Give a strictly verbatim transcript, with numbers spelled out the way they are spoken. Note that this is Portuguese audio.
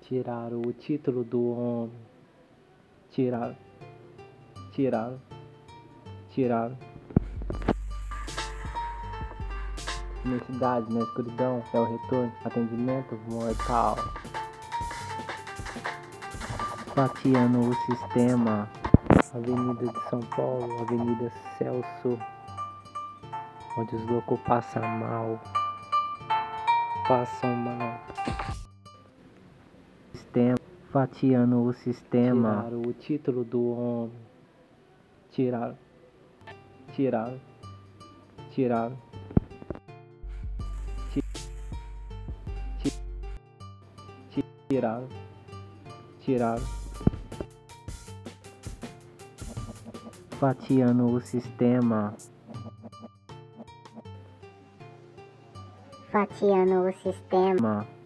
Tiraram o título do homem. Tiraram. Tiraram. Tiraram. Imensidade na escuridão é o retorno. Atendimento mortal. Fatiando o sistema. Avenida de São Paulo, Avenida Celso, onde os loucos passam mal. Passam mal. Sistema. Fatiando o sistema. Tiraram o título do homem. Tiraram. Tiraram. Tiraram. Tiraram. Tiraram. Fatiando o sistema. Fatiando o sistema.